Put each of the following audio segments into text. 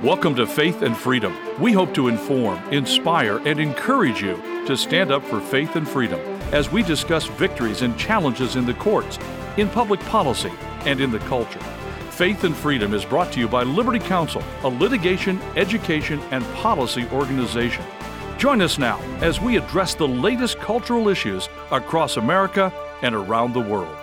Welcome to Faith and Freedom. We hope to inform, inspire, and encourage you to stand up for faith and freedom as we discuss victories and challenges in the courts, in public policy, and in the culture. Faith and Freedom is brought to you by Liberty Counsel, a litigation, education, and policy organization. Join us now as we address the latest cultural issues across America and around the world.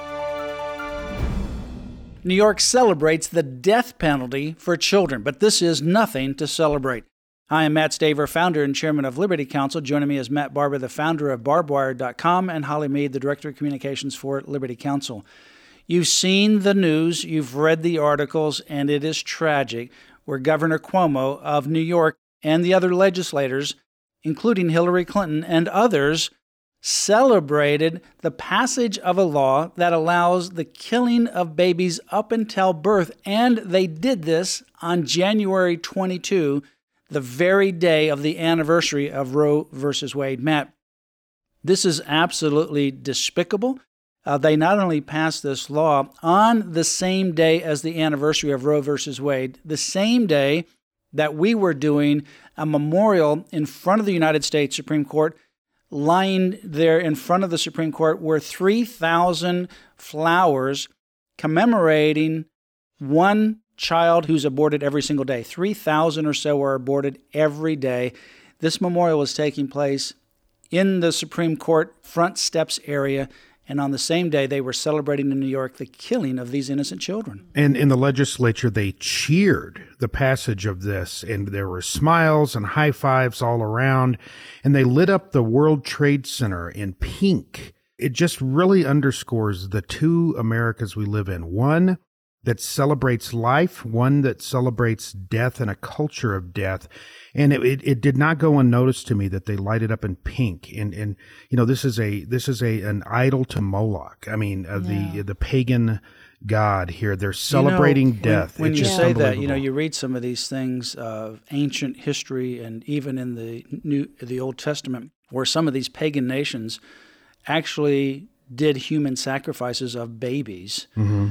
New York celebrates the death penalty for children, but this is nothing to celebrate. I am Matt Staver, founder and chairman of Liberty Counsel. Joining me is Matt Barber, the founder of barbedwire.com, and Holly Mead, the director of communications for Liberty Counsel. You've seen the news, you've read the articles, and it is tragic, where Governor Cuomo of New York and the other legislators, including Hillary Clinton and others, celebrated the passage of a law that allows the killing of babies up until birth, and they did this on January 22, the very day of the anniversary of Roe versus Wade. Matt, this is absolutely despicable. They not only passed this law on the same day as the anniversary of Roe versus Wade, the same day that we were doing a memorial in front of the United States Supreme Court. Lying there in front of the Supreme Court were 3,000 flowers commemorating one child who's aborted every single day. 3,000 or so are aborted every day. This memorial was taking place in the Supreme Court front steps area, and on the same day, they were celebrating in New York the killing of these innocent children. And in the legislature, they cheered the passage of this, and there were smiles and high fives all around, and they lit up the World Trade Center in pink. It just really underscores the two Americas we live in. One that celebrates life, one that celebrates death and a culture of death. And it did not go unnoticed to me that they light it up in pink. And you know, this is an idol to Moloch. I mean, the pagan god here. They're celebrating death. When you say that, you read some of these things of ancient history and even in the Old Testament, where some of these pagan nations actually did human sacrifices of babies. Mm-hmm.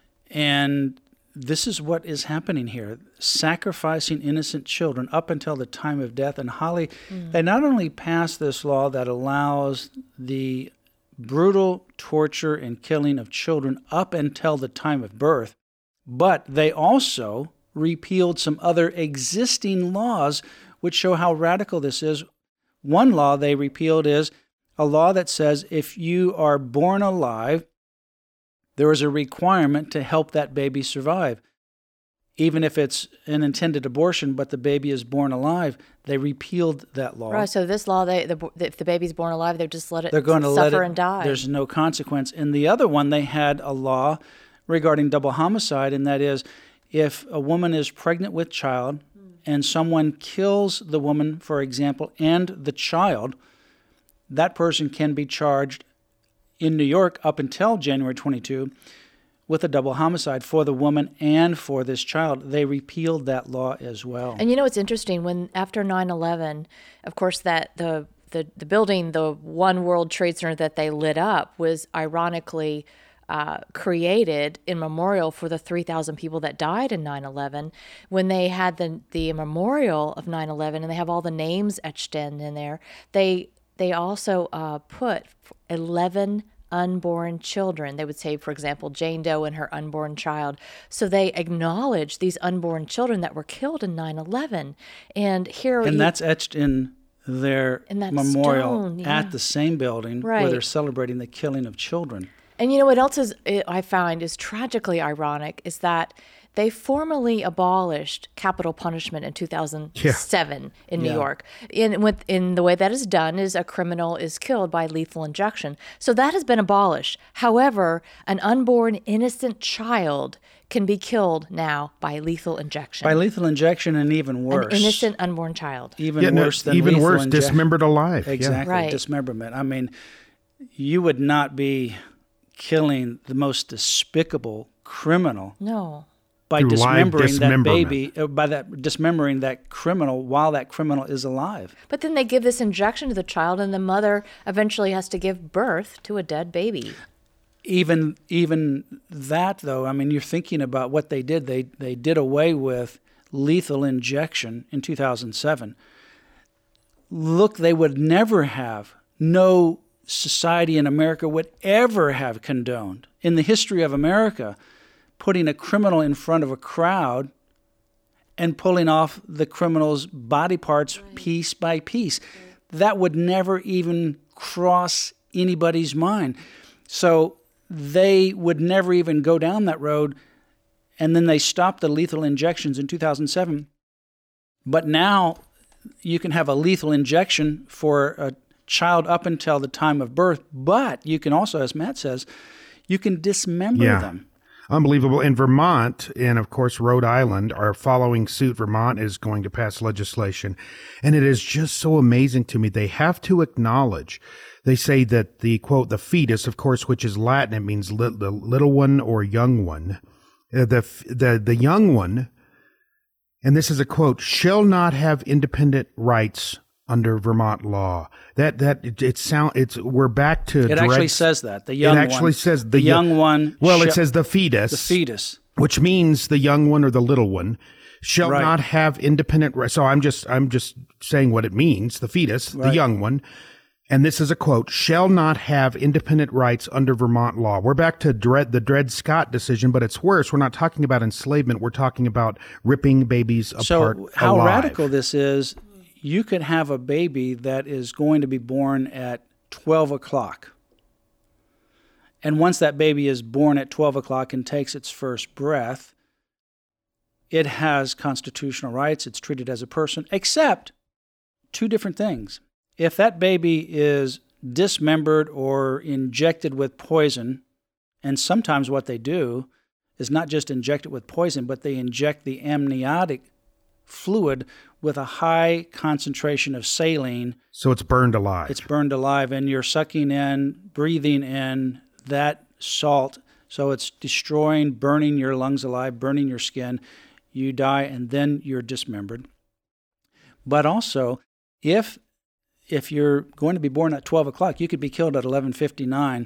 And this is what is happening here, sacrificing innocent children up until the time of death. And Holly, they not only passed this law that allows the brutal torture and killing of children up until the time of birth, but they also repealed some other existing laws which show how radical this is. One law they repealed is a law that says if you are born alive, there is a requirement to help that baby survive. Even if it's an intended abortion, but the baby is born alive, they repealed that law. Right, so this law, if the baby's born alive, they just let it suffer and die. There's no consequence. In the other one, they had a law regarding double homicide, and that is if a woman is pregnant with child and someone kills the woman, for example, and the child, that person can be charged in New York up until January 22 with a double homicide for the woman and for this child. They repealed that law as well. And it's interesting, when after 9/11, of course, that the building, the One World Trade Center that they lit up was ironically created in memorial for the 3,000 people that died in 9/11. When they had the memorial of 9/11 and they have all the names etched in there, they also put 11 unborn children. They would say, for example, Jane Doe and her unborn child. So they acknowledge these unborn children that were killed in 9/11. And that's etched in their memorial stone, at the same building where they're celebrating the killing of children. And what else I find is tragically ironic is that they formally abolished capital punishment in 2007 in New York. In the way that is done is a criminal is killed by lethal injection. So that has been abolished. However, an unborn innocent child can be killed now by lethal injection. By lethal injection, and even worse. An innocent unborn child. Even worse than lethal injection. Dismembered alive. Exactly, right. Dismemberment. I mean, you would not be killing the most despicable criminal. No. By dismembering that baby, dismembering that criminal while that criminal is alive. But then they give this injection to the child, and the mother eventually has to give birth to a dead baby. Even that, though, I mean, you're thinking about what they did. They did away with lethal injection in 2007, look, they would never have, no society in America would ever have condoned, in the history of America, putting a criminal in front of a crowd and pulling off the criminal's body parts piece by piece. That would never even cross anybody's mind. So they would never even go down that road. And then they stopped the lethal injections in 2007. But now you can have a lethal injection for a child up until the time of birth, but you can also, as Matt says, you can dismember them. Unbelievable. And Vermont and, of course, Rhode Island are following suit. Vermont is going to pass legislation. And it is just so amazing to me. They have to acknowledge, they say that the, quote, the fetus, of course, which is Latin, it means the little one or young one. The young one, and this is a quote, shall not have independent rights under Vermont law. We're back to it actually says that the young one. It actually says the young one. Well, it says the fetus. The fetus, which means the young one or the little one shall not have independent rights. So I'm just saying what it means. The fetus, the young one. And this is a quote, shall not have independent rights under Vermont law. We're back to the Dred Scott decision, but it's worse. We're not talking about enslavement. We're talking about ripping babies apart So how alive. Radical this is, you could have a baby that is going to be born at 12 o'clock. And once that baby is born at 12 o'clock and takes its first breath, it has constitutional rights. It's treated as a person, except two different things. If that baby is dismembered or injected with poison, and sometimes what they do is not just inject it with poison, but they inject the amniotic fluid with a high concentration of saline. So it's burned alive. It's burned alive, and you're sucking in, breathing in that salt. So it's destroying, burning your lungs alive, burning your skin. You die, and then you're dismembered. But also, if you're going to be born at 12 o'clock, you could be killed at 11:59. Mm-hmm.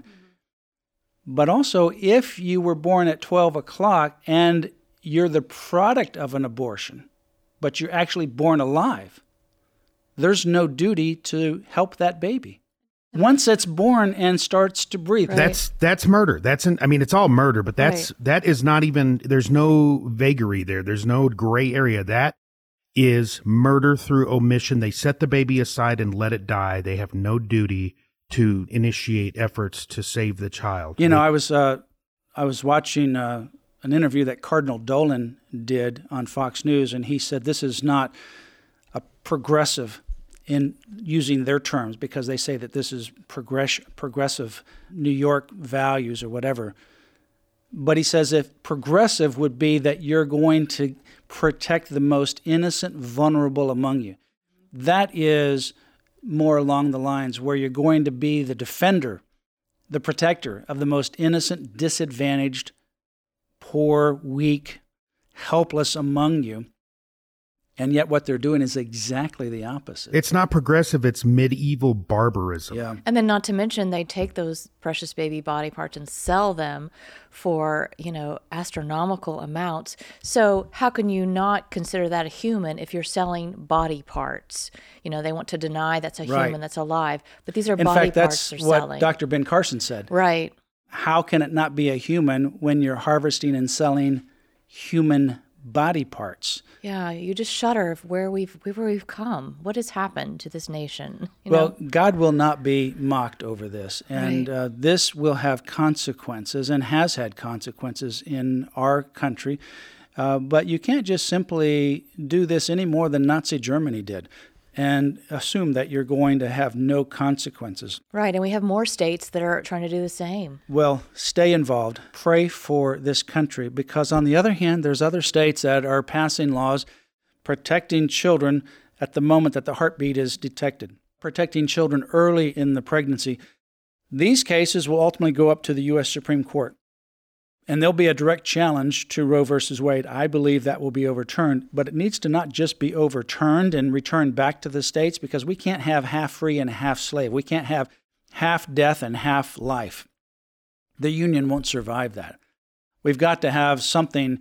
But also, if you were born at 12 o'clock and you're the product of an abortion, but you're actually born alive, there's no duty to help that baby. Once it's born and starts to breathe. Right. That's murder. It's all murder, but that is not even, there's no vagary there. There's no gray area. That is murder through omission. They set the baby aside and let it die. They have no duty to initiate efforts to save the child. You know, I was watching an interview that Cardinal Dolan did on Fox News, and he said this is not a progressive, in using their terms, because they say that this is progressive New York values or whatever. But he says if progressive would be that you're going to protect the most innocent, vulnerable among you. That is more along the lines where you're going to be the defender, the protector of the most innocent, disadvantaged, poor, weak, helpless among you. And yet what they're doing is exactly the opposite. It's not progressive, it's medieval barbarism. Yeah. And then not to mention they take those precious baby body parts and sell them for, astronomical amounts. So how can you not consider that a human if you're selling body parts? They want to deny that's a human that's alive, but these are body parts they're selling. In fact, that's what Dr. Ben Carson said. Right. How can it not be a human when you're harvesting and selling human body parts? Yeah, you just shudder of where we've come. What has happened to this nation? Well, God will not be mocked over this, and this will have consequences and has had consequences in our country. But you can't just simply do this any more than Nazi Germany did and assume that you're going to have no consequences. Right, and we have more states that are trying to do the same. Well, stay involved. Pray for this country, because on the other hand, there's other states that are passing laws protecting children at the moment that the heartbeat is detected, protecting children early in the pregnancy. These cases will ultimately go up to the U.S. Supreme Court. And there'll be a direct challenge to Roe versus Wade. I believe that will be overturned, but it needs to not just be overturned and returned back to the states, because we can't have half free and half slave. We can't have half death and half life. The union won't survive that. We've got to have something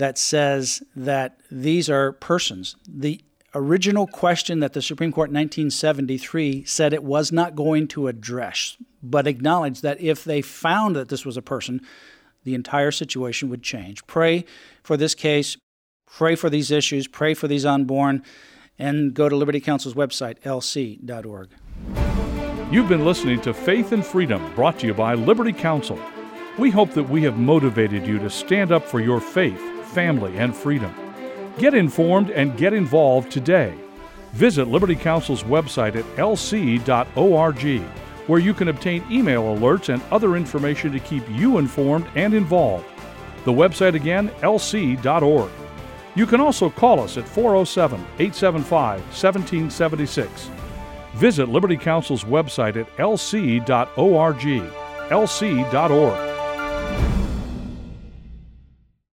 that says that these are persons. The original question that the Supreme Court in 1973 said it was not going to address, but acknowledged that if they found that this was a person, the entire situation would change. Pray for this case, pray for these issues, pray for these unborn, and go to Liberty Counsel's website, lc.org. You've been listening to Faith and Freedom, brought to you by Liberty Counsel. We hope that we have motivated you to stand up for your faith, family, and freedom. Get informed and get involved today. Visit Liberty Counsel's website at lc.org, where you can obtain email alerts and other information to keep you informed and involved. The website again, lc.org. You can also call us at 407-875-1776. Visit Liberty Counsel's website at lc.org, lc.org.